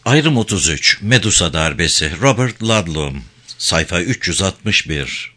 Ayrım 33, Medusa darbesi, Robert Ludlum, sayfa 361.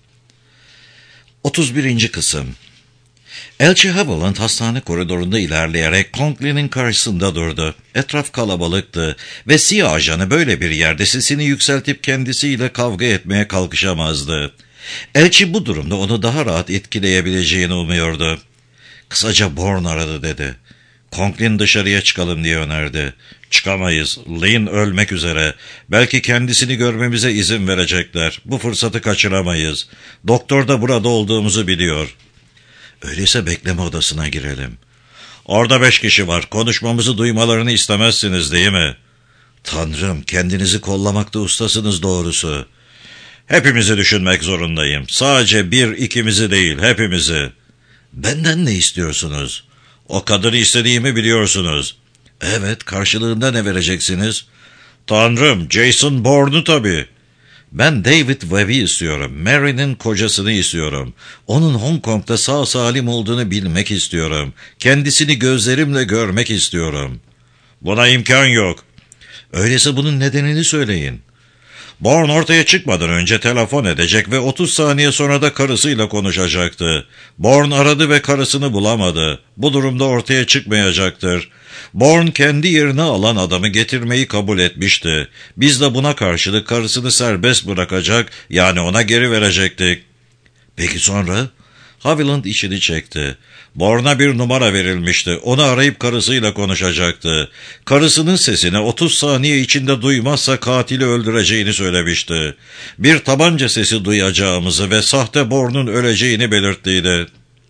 31. kısım. Elçi Haviland hastane koridorunda ilerleyerek Conkling'in karşısında durdu. Etraf kalabalıktı ve CIA ajanı böyle bir yerde sesini yükseltip kendisiyle kavga etmeye kalkışamazdı. Elçi bu durumda onu daha rahat etkileyebileceğini umuyordu. Kısaca Bourne aradı dedi. Conklin dışarıya çıkalım diye önerdi. Çıkamayız. Lynn ölmek üzere. Belki kendisini görmemize izin verecekler. Bu fırsatı kaçıramayız. Doktor da burada olduğumuzu biliyor. Öyleyse bekleme odasına girelim. Orada 5 kişi var. Konuşmamızı duymalarını istemezsiniz değil mi? Tanrım, kendinizi kollamakta ustasınız doğrusu. Hepimizi düşünmek zorundayım. Sadece ikimizi değil, hepimizi. Benden ne istiyorsunuz? O kadını istediğimi biliyorsunuz. Evet, karşılığında ne vereceksiniz? Tanrım, Jason Bourne'u tabii. Ben David Webb'i istiyorum. Mary'nin kocasını istiyorum. Onun Hong Kong'da sağ salim olduğunu bilmek istiyorum. Kendisini gözlerimle görmek istiyorum. Buna imkan yok. Öyleyse bunun nedenini söyleyin. Bourne ortaya çıkmadan önce telefon edecek ve 30 saniye sonra da karısıyla konuşacaktı. Bourne aradı ve karısını bulamadı. Bu durumda ortaya çıkmayacaktır. Bourne kendi yerine alan adamı getirmeyi kabul etmişti. Biz de buna karşılık karısını serbest bırakacak, yani ona geri verecektik. Peki sonra? Haviland içini çekti. Bourne'a bir numara verilmişti. Onu arayıp karısıyla konuşacaktı. Karısının sesini 30 saniye içinde duymazsa katili öldüreceğini söylemişti. Bir tabanca sesi duyacağımızı ve sahte Bourne'un öleceğini belirttiydi.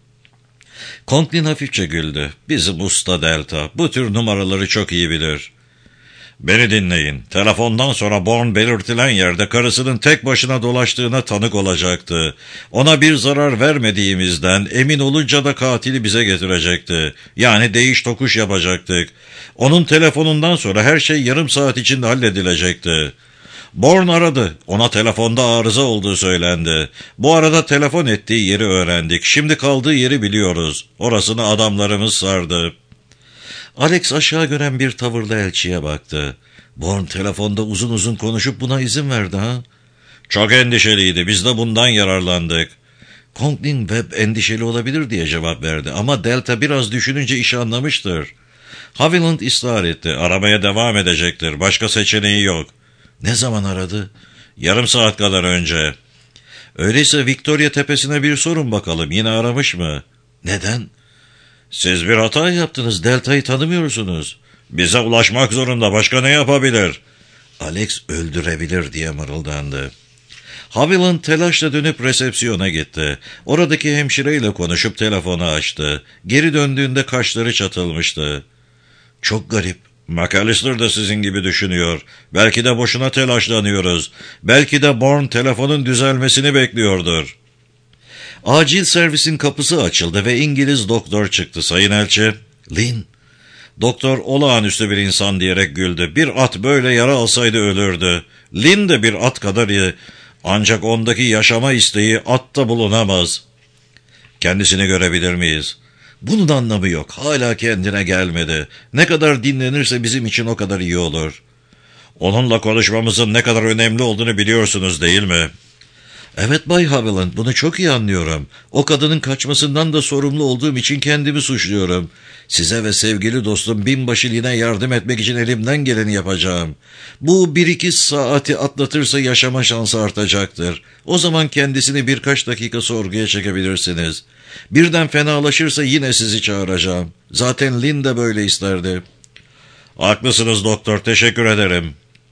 Conklin hafifçe güldü. Bizim usta Delta bu tür numaraları çok iyi bilir. Beni dinleyin. Telefondan sonra Bourne belirtilen yerde karısının tek başına dolaştığına tanık olacaktı. Ona bir zarar vermediğimizden emin olunca da katili bize getirecekti. Yani değiş tokuş yapacaktık. Onun telefonundan sonra her şey yarım saat içinde halledilecekti. Bourne aradı. Ona telefonda arıza olduğu söylendi. Bu arada telefon ettiği yeri öğrendik. Şimdi kaldığı yeri biliyoruz. Orasını adamlarımız sardı. Alex aşağı gören bir tavırla elçiye baktı. Bourne telefonda uzun uzun konuşup buna izin verdi ha? Çok endişeliydi. Biz de bundan yararlandık. Conklin Webb endişeli olabilir diye cevap verdi. Ama Delta biraz düşününce işi anlamıştır. Haviland ısrar etti. Aramaya devam edecektir. Başka seçeneği yok. Ne zaman aradı? Yarım saat kadar önce. Öyleyse Victoria Tepesi'ne bir sorun bakalım. Yine aramış mı? Neden? Siz bir hata yaptınız. Delta'yı tanımıyorsunuz. Bize ulaşmak zorunda. Başka ne yapabilir? Alex öldürebilir diye mırıldandı. Haviland telaşla dönüp resepsiyona gitti. Oradaki hemşireyle konuşup telefonu açtı. Geri döndüğünde kaşları çatılmıştı. Çok garip. McAllister da sizin gibi düşünüyor. Belki de boşuna telaşlanıyoruz. Belki de Bourne telefonun düzelmesini bekliyordur. Acil servisin kapısı açıldı ve İngiliz doktor çıktı. Sayın elçi. Lynn. Doktor olağanüstü bir insan diyerek güldü. Bir at böyle yara alsaydı ölürdü. Lynn de bir at kadar iyi. Ancak ondaki yaşama isteği atta bulunamaz. Kendisini görebilir miyiz? Bunun anlamı yok. Hala kendine gelmedi. Ne kadar dinlenirse bizim için o kadar iyi olur. Onunla konuşmamızın ne kadar önemli olduğunu biliyorsunuz değil mi? Evet Bay Haviland, bunu çok iyi anlıyorum. O kadının kaçmasından da sorumlu olduğum için kendimi suçluyorum. Size ve sevgili dostum binbaşı Lynn'e yardım etmek için elimden geleni yapacağım. Bu 1-2 saati atlatırsa yaşama şansı artacaktır. O zaman kendisini birkaç dakika sorguya çekebilirsiniz. Birden fenalaşırsa yine sizi çağıracağım. Zaten Lynn de böyle isterdi. Haklısınız doktor, teşekkür ederim.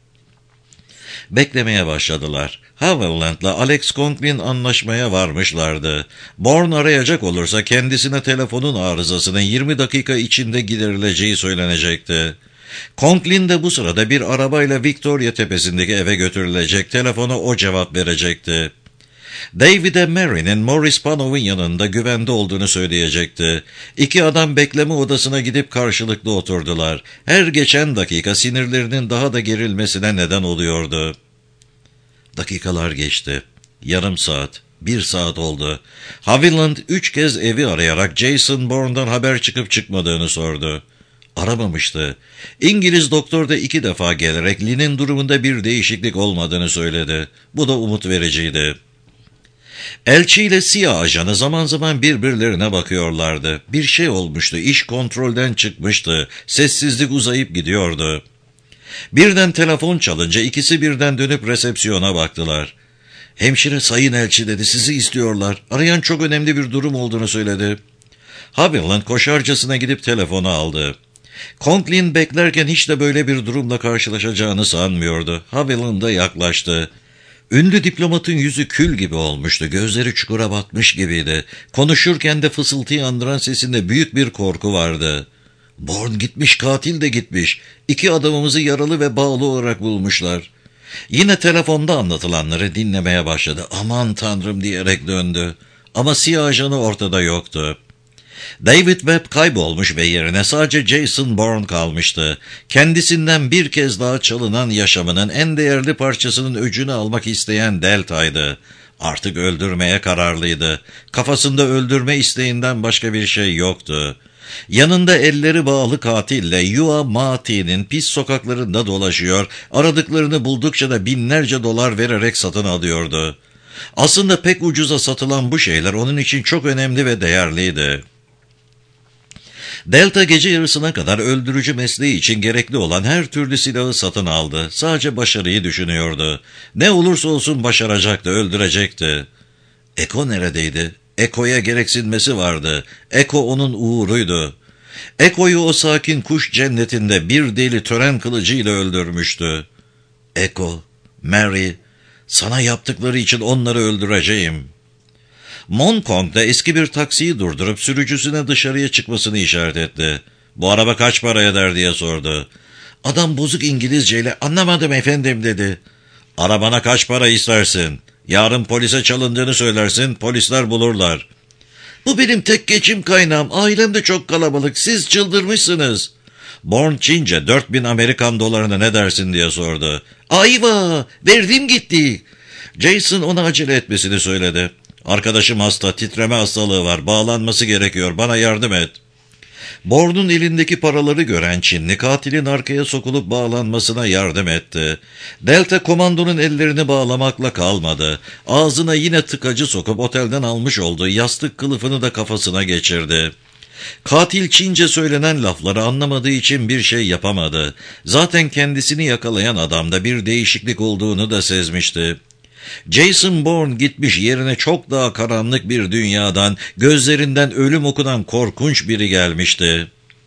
Beklemeye başladılar. Haviland'la Alex Conklin anlaşmaya varmışlardı. Bourne arayacak olursa kendisine telefonun arızasının 20 dakika içinde giderileceği söylenecekti. Conklin de bu sırada bir arabayla Victoria Tepesi'ndeki eve götürülecek, telefona o cevap verecekti. David'e Mary'nin Morris Panov'un yanında güvende olduğunu söyleyecekti. İki adam bekleme odasına gidip karşılıklı oturdular. Her geçen dakika sinirlerinin daha da gerilmesine neden oluyordu. Dakikalar geçti. Yarım saat, 1 saat oldu. Haviland 3 kez evi arayarak Jason Bourne'dan haber çıkıp çıkmadığını sordu. Aramamıştı. İngiliz doktor da 2 defa gelerek Lee'nin durumunda bir değişiklik olmadığını söyledi. Bu da umut vericiydi. Elçi ile siyah ajanı zaman zaman birbirlerine bakıyorlardı. Bir şey olmuştu, iş kontrolden çıkmıştı, sessizlik uzayıp gidiyordu. Birden telefon çalınca ikisi birden dönüp resepsiyona baktılar. Hemşire sayın elçi dedi, sizi istiyorlar. Arayan çok önemli bir durum olduğunu söyledi. Haviland koşarcasına gidip telefonu aldı. Conklin beklerken hiç de böyle bir durumla karşılaşacağını sanmıyordu. Haviland'a yaklaştı. Ünlü diplomatın yüzü kül gibi olmuştu, gözleri çukura batmış gibiydi. Konuşurken de fısıltıyı andıran sesinde büyük bir korku vardı. Bourne gitmiş, katil de gitmiş. 2 adamımızı yaralı ve bağlı olarak bulmuşlar. Yine telefonda anlatılanları dinlemeye başladı. Aman tanrım diyerek döndü. Ama siyah ajanı ortada yoktu. David Webb kaybolmuş ve yerine sadece Jason Bourne kalmıştı. Kendisinden bir kez daha çalınan yaşamının en değerli parçasının öcünü almak isteyen Delta'ydı. Artık öldürmeye kararlıydı. Kafasında öldürme isteğinden başka bir şey yoktu. Yanında elleri bağlı katille Yua Mati'nin pis sokaklarında dolaşıyor, aradıklarını buldukça da binlerce dolar vererek satın alıyordu. Aslında pek ucuza satılan bu şeyler onun için çok önemli ve değerliydi. Delta gece yarısına kadar öldürücü mesleği için gerekli olan her türlü silahı satın aldı. Sadece başarıyı düşünüyordu. Ne olursa olsun başaracaktı, öldürecekti. Eko neredeydi? Eko'ya gereksinmesi vardı. Eko onun uğruydu. Eko'yu o sakin kuş cennetinde bir deli tören kılıcıyla öldürmüştü. Eko, Mary, sana yaptıkları için onları öldüreceğim. Monkong'da eski bir taksiyi durdurup sürücüsüne dışarıya çıkmasını işaret etti. Bu araba kaç para eder diye sordu. Adam bozuk İngilizceyle anlamadım efendim dedi. Arabana kaç para istersin? Yarın polise çalındığını söylersin, polisler bulurlar. Bu benim tek geçim kaynağım, ailem de çok kalabalık, siz çıldırmışsınız. Bourne Çince 4000 Amerikan dolarına ne dersin diye sordu. Ayva, verdim gitti. Jason ona acele etmesini söyledi. Arkadaşım hasta, titreme hastalığı var, bağlanması gerekiyor, bana yardım et. Bourne'un elindeki paraları gören Çinli katilin arkaya sokulup bağlanmasına yardım etti. Delta komandonun ellerini bağlamakla kalmadı. Ağzına yine tıkacı sokup otelden almış olduğu yastık kılıfını da kafasına geçirdi. Katil Çince söylenen lafları anlamadığı için bir şey yapamadı. Zaten kendisini yakalayan adamda bir değişiklik olduğunu da sezmişti. Jason Bourne gitmiş, yerine çok daha karanlık bir dünyadan, gözlerinden ölüm okunan korkunç biri gelmişti.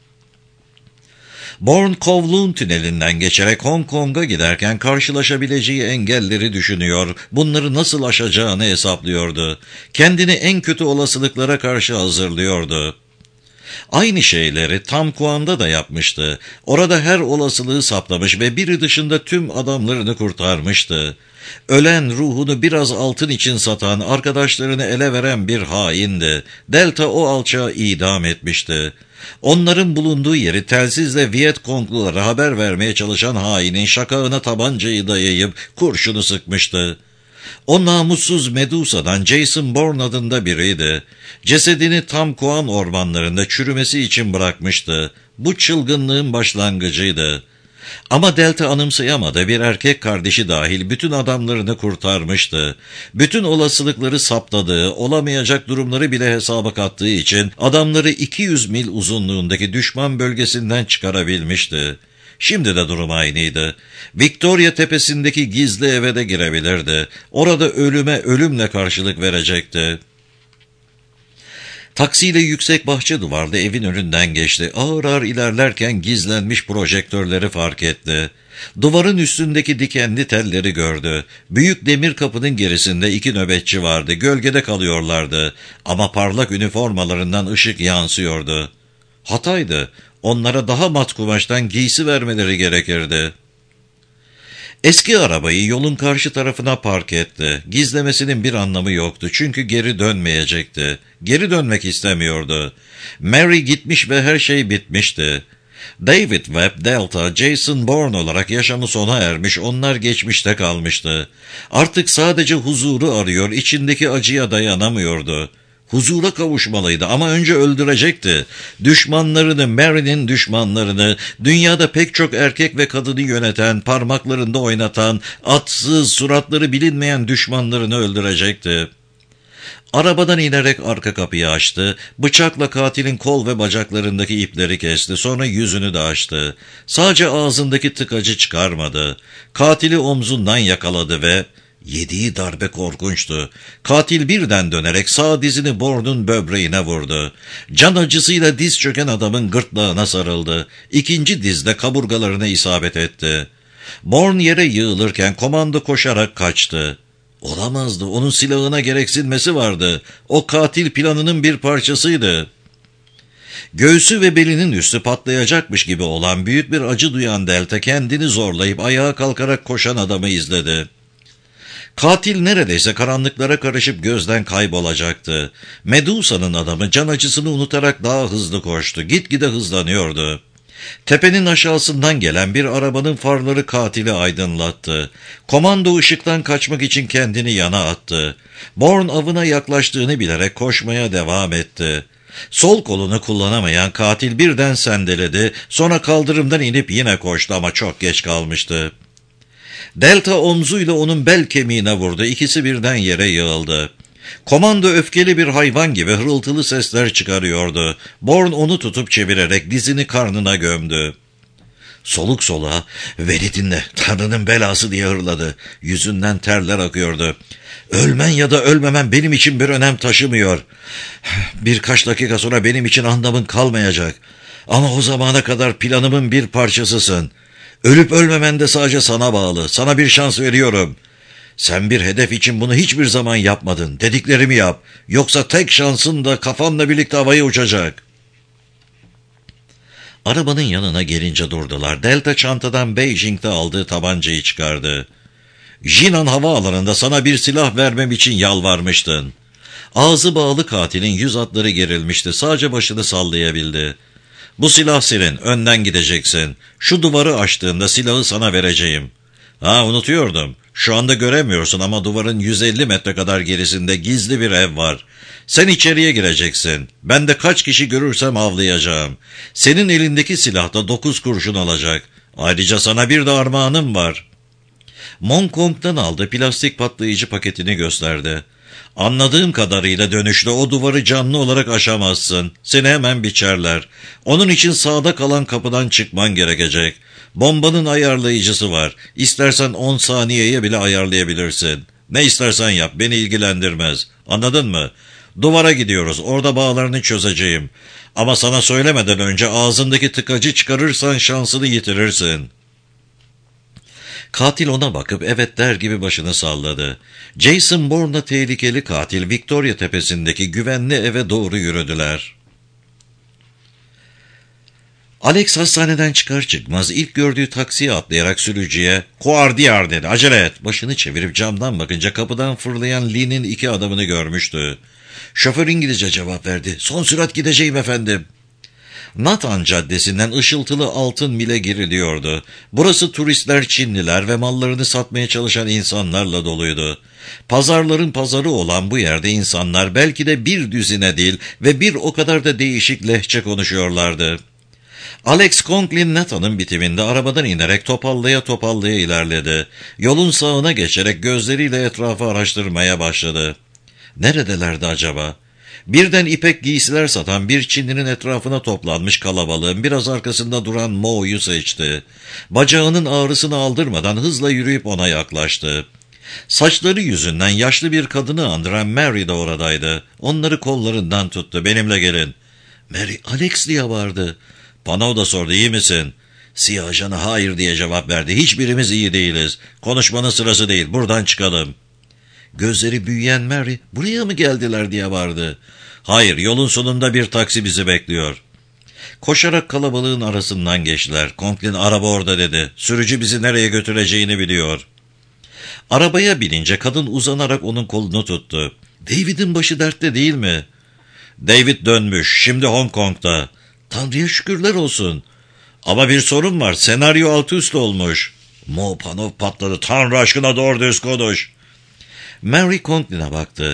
Bourne Kowloon tünelinden geçerek Hong Kong'a giderken karşılaşabileceği engelleri düşünüyor, bunları nasıl aşacağını hesaplıyordu. Kendini en kötü olasılıklara karşı hazırlıyordu. Aynı şeyleri Tam Kuan'da da yapmıştı. Orada her olasılığı saplamış ve biri dışında tüm adamlarını kurtarmıştı. Ölen ruhunu biraz altın için satan, arkadaşlarını ele veren bir haindi. Delta o alçağı idam etmişti. Onların bulunduğu yeri telsizle Vietconglulara haber vermeye çalışan hainin şakağına tabancayı dayayıp kurşunu sıkmıştı. O namussuz Medusa'dan Jason Bourne adında biriydi. Cesedini Tam Kuan ormanlarında çürümesi için bırakmıştı. Bu çılgınlığın başlangıcıydı. Ama Delta anımsayamadı, bir erkek kardeşi dahil bütün adamlarını kurtarmıştı. Bütün olasılıkları saptadığı, olamayacak durumları bile hesaba kattığı için adamları 200 mil uzunluğundaki düşman bölgesinden çıkarabilmişti. Şimdi de durum aynıydı. Victoria tepesindeki gizli eve de girebilirdi. Orada ölüme ölümle karşılık verecekti. Taksiyle yüksek bahçe duvarlı evin önünden geçti. Ağır ağır ilerlerken gizlenmiş projektörleri fark etti. Duvarın üstündeki dikenli telleri gördü. Büyük demir kapının gerisinde 2 nöbetçi vardı. Gölgede kalıyorlardı. Ama parlak üniformalarından ışık yansıyordu. Hataydı. Onlara daha mat kumaştan giysi vermeleri gerekirdi. Eski arabayı yolun karşı tarafına park etti. Gizlemesinin bir anlamı yoktu çünkü geri dönmeyecekti. Geri dönmek istemiyordu. Mary gitmiş ve her şey bitmişti. David Webb, Delta, Jason Bourne olarak yaşamı sona ermiş, onlar geçmişte kalmıştı. Artık sadece huzuru arıyor, içindeki acıya dayanamıyordu. Huzura kavuşmalıydı ama önce öldürecekti. Düşmanlarını, Mary'nin düşmanlarını, dünyada pek çok erkek ve kadını yöneten, parmaklarında oynatan, atsız, suratları bilinmeyen düşmanlarını öldürecekti. Arabadan inerek arka kapıyı açtı, bıçakla katilin kol ve bacaklarındaki ipleri kesti, sonra yüzünü de açtı. Sadece ağzındaki tıkacı çıkarmadı. Katili omzundan yakaladı ve yediği darbe korkunçtu. Katil birden dönerek sağ dizini Bourne'un böbreğine vurdu. Can acısıyla diz çöken adamın gırtlağına sarıldı. İkinci dizle kaburgalarına isabet etti. Bourne yere yığılırken komando koşarak kaçtı. Olamazdı, onun silahına gereksinmesi vardı. O katil planının bir parçasıydı. Göğsü ve belinin üstü patlayacakmış gibi olan büyük bir acı duyan Delta kendini zorlayıp ayağa kalkarak koşan adamı izledi. Katil neredeyse karanlıklara karışıp gözden kaybolacaktı. Medusa'nın adamı can acısını unutarak daha hızlı koştu. Gitgide hızlanıyordu. Tepenin aşağısından gelen bir arabanın farları katili aydınlattı. Komando ışıktan kaçmak için kendini yana attı. Bourne avına yaklaştığını bilerek koşmaya devam etti. Sol kolunu kullanamayan katil birden sendeledi, sonra kaldırımdan inip yine koştu ama çok geç kalmıştı. Delta omzuyla onun bel kemiğine vurdu, ikisi birden yere yığıldı. Komando öfkeli bir hayvan gibi hırıltılı sesler çıkarıyordu. Bourne onu tutup çevirerek dizini karnına gömdü. Soluk soluğa, "Beni dinle, Tanrı'nın belası" diye hırladı. Yüzünden terler akıyordu. "Ölmen ya da ölmemen benim için bir önem taşımıyor. Birkaç dakika sonra benim için anlamın kalmayacak. Ama o zamana kadar planımın bir parçasısın. Ölüp ölmemen de sadece sana bağlı. Sana bir şans veriyorum. Sen bir hedef için bunu hiçbir zaman yapmadın. Dediklerimi yap. Yoksa tek şansın da kafanla birlikte havaya uçacak." Arabanın yanına gelince durdular. Delta çantadan Beijing'de aldığı tabancayı çıkardı. "Jinan havaalanında sana bir silah vermem için yalvarmıştın." Ağzı bağlı katilin yüz hatları gerilmişti. Sadece başını sallayabildi. "Bu silah senin. Önden gideceksin. Şu duvarı açtığında silahı sana vereceğim." "Ha, unutuyordum. Şu anda göremiyorsun ama duvarın 150 metre kadar gerisinde gizli bir ev var. Sen içeriye gireceksin. Ben de kaç kişi görürsem avlayacağım. Senin elindeki silahta 9 kurşun alacak. Ayrıca sana bir de armağanım var." Montcalm'dan aldığı plastik patlayıcı paketini gösterdi. "Anladığım kadarıyla dönüşte o duvarı canlı olarak aşamazsın. Seni hemen biçerler. Onun için sağda kalan kapıdan çıkman gerekecek. Bombanın ayarlayıcısı var. İstersen 10 saniyeye bile ayarlayabilirsin. Ne istersen yap, beni ilgilendirmez. Anladın mı? Duvara gidiyoruz, orada bağlarını çözeceğim. Ama sana söylemeden önce ağzındaki tıkacı çıkarırsan şansını yitirirsin." Katil ona bakıp evet der gibi başını salladı. Jason Bourne'la tehlikeli katil Victoria tepesindeki güvenli eve doğru yürüdüler. Alex hastaneden çıkar çıkmaz ilk gördüğü taksiye atlayarak sürücüye "Kuardiyar" dedi. "Acele et." Başını çevirip camdan bakınca kapıdan fırlayan Lee'nin 2 adamını görmüştü. Şoför İngilizce cevap verdi. "Son sürat gideceğim efendim." Natan Caddesi'nden ışıltılı altın mile giriliyordu. Burası turistler, Çinliler ve mallarını satmaya çalışan insanlarla doluydu. Pazarların pazarı olan bu yerde insanlar belki de bir düzine değil ve bir o kadar da değişik lehçe konuşuyorlardı. Alex Conklin Nathan'ın bitiminde arabadan inerek topallaya topallaya ilerledi. Yolun sağına geçerek gözleriyle etrafı araştırmaya başladı. Neredelerdi acaba? Birden ipek giysiler satan bir Çinlinin etrafına toplanmış kalabalığın biraz arkasında duran Mo'yu seçti. Bacağının ağrısını aldırmadan hızla yürüyüp ona yaklaştı. Saçları yüzünden yaşlı bir kadını andıran Mary de oradaydı. Onları kollarından tuttu. "Benimle gelin." Mary, "Alex" diye bağırdı. Pano da sordu, "İyi misin?" Siyah ajanı hayır diye cevap verdi. "Hiçbirimiz iyi değiliz. Konuşmanın sırası değil. Buradan çıkalım." Gözleri büyüyen Mary, "Buraya mı geldiler?" diye bağırdı. "Hayır, yolun sonunda bir taksi bizi bekliyor." Koşarak kalabalığın arasından geçtiler. Conklin, "Araba orada" dedi. "Sürücü bizi nereye götüreceğini biliyor." Arabaya binince kadın uzanarak onun kolunu tuttu. "David'in başı dertte değil mi?" "David dönmüş. Şimdi Hong Kong'da." "Tanrı'ya şükürler olsun." "Ama bir sorun var. Senaryo alt üst olmuş." Mo Panov patladı. "Tanrı aşkına doğru düz konuş." Mary Conklin'e baktı.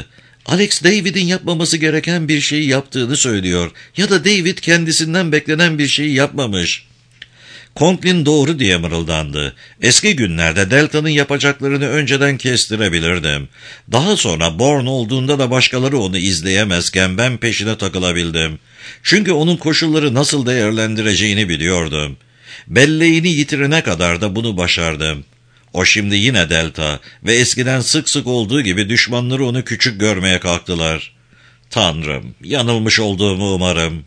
Alex, David'in yapmaması gereken bir şeyi yaptığını söylüyor. Ya da David kendisinden beklenen bir şeyi yapmamış. Conklin doğru diye mırıldandı. Eski günlerde Delta'nın yapacaklarını önceden kestirebilirdim. Daha sonra Bourne olduğunda da başkaları onu izleyemezken ben peşine takılabildim. Çünkü onun koşulları nasıl değerlendireceğini biliyordum. Belleğini yitirene kadar da bunu başardım. O şimdi yine Delta ve eskiden sık sık olduğu gibi düşmanları onu küçük görmeye kalktılar. Tanrım, yanılmış olduğumu umarım.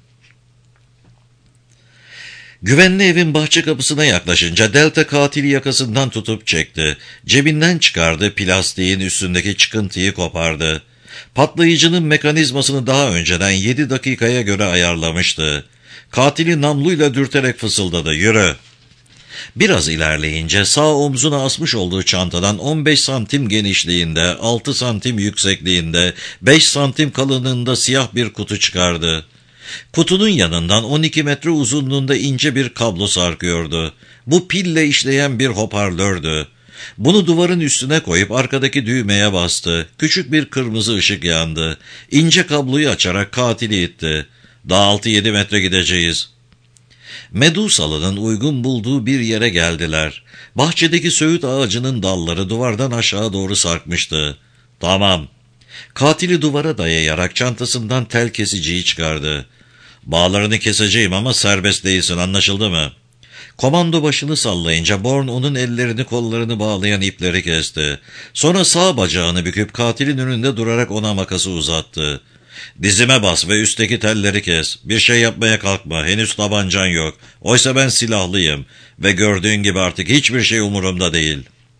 Güvenli evin bahçe kapısına yaklaşınca Delta katili yakasından tutup çekti. Cebinden çıkardı, plastiğin üstündeki çıkıntıyı kopardı. Patlayıcının mekanizmasını daha önceden 7 dakikaya göre ayarlamıştı. Katili namluyla dürterek fısıldadı, "Yürü." Biraz ilerleyince sağ omzuna asmış olduğu çantadan 15 santim genişliğinde, 6 santim yüksekliğinde, 5 santim kalınlığında siyah bir kutu çıkardı. Kutunun yanından 12 metre uzunluğunda ince bir kablo sarkıyordu. Bu pille işleyen bir hoparlördü. Bunu duvarın üstüne koyup arkadaki düğmeye bastı. Küçük bir kırmızı ışık yandı. İnce kabloyu açarak katili itti. "Daha 6-7 metre gideceğiz." Medusalı'nın uygun bulduğu bir yere geldiler. Bahçedeki söğüt ağacının dalları duvardan aşağı doğru sarkmıştı. "Tamam." Katili duvara dayayarak çantasından tel kesiciyi çıkardı. "Bağlarını keseceğim ama serbest değilsin, anlaşıldı mı?" Komando başını sallayınca Bourne onun ellerini kollarını bağlayan ipleri kesti. Sonra sağ bacağını büküp katilin önünde durarak ona makası uzattı. "Dizime bas ve üstteki telleri kes. Bir şey yapmaya kalkma, henüz tabancan yok. Oysa ben silahlıyım ve gördüğün gibi artık hiçbir şey umurumda değil."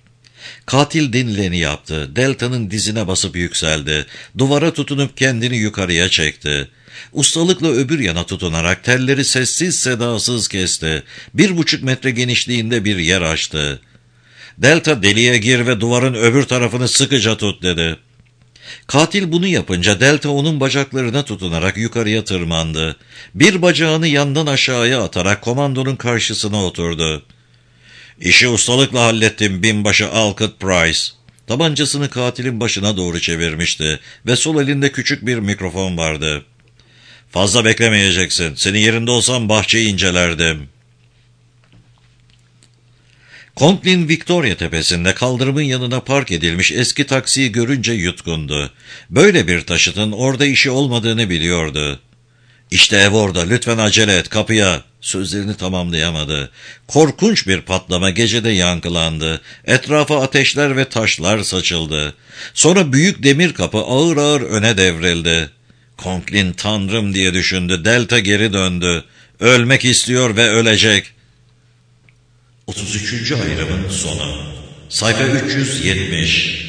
Katil denileni yaptı. Delta'nın dizine basıp yükseldi. Duvara tutunup kendini yukarıya çekti. Ustalıkla öbür yana tutunarak telleri sessiz sedasız kesti. 1,5 metre genişliğinde bir yer açtı. "Delta, deliğe gir ve duvarın öbür tarafını sıkıca tut," dedi. Katil bunu yapınca Delta onun bacaklarına tutunarak yukarıya tırmandı. Bir bacağını yandan aşağıya atarak komandonun karşısına oturdu. "İşi ustalıkla hallettim binbaşı Alcott Price." Tabancasını katilin başına doğru çevirmişti ve sol elinde küçük bir mikrofon vardı. "Fazla beklemeyeceksin. Senin yerinde olsam bahçeyi incelerdim." Conklin, Victoria tepesinde kaldırımın yanına park edilmiş eski taksiyi görünce yutkundu. Böyle bir taşıtın orada işi olmadığını biliyordu. "İşte ev orada, lütfen acele et, kapıya." Sözlerini tamamlayamadı. Korkunç bir patlama gecede yankılandı. Etrafa ateşler ve taşlar saçıldı. Sonra büyük demir kapı ağır ağır öne devrildi. Conklin, "Tanrım," diye düşündü. Delta geri döndü. Ölmek istiyor ve ölecek. 33. ayrımın sonu. Sayfa 370.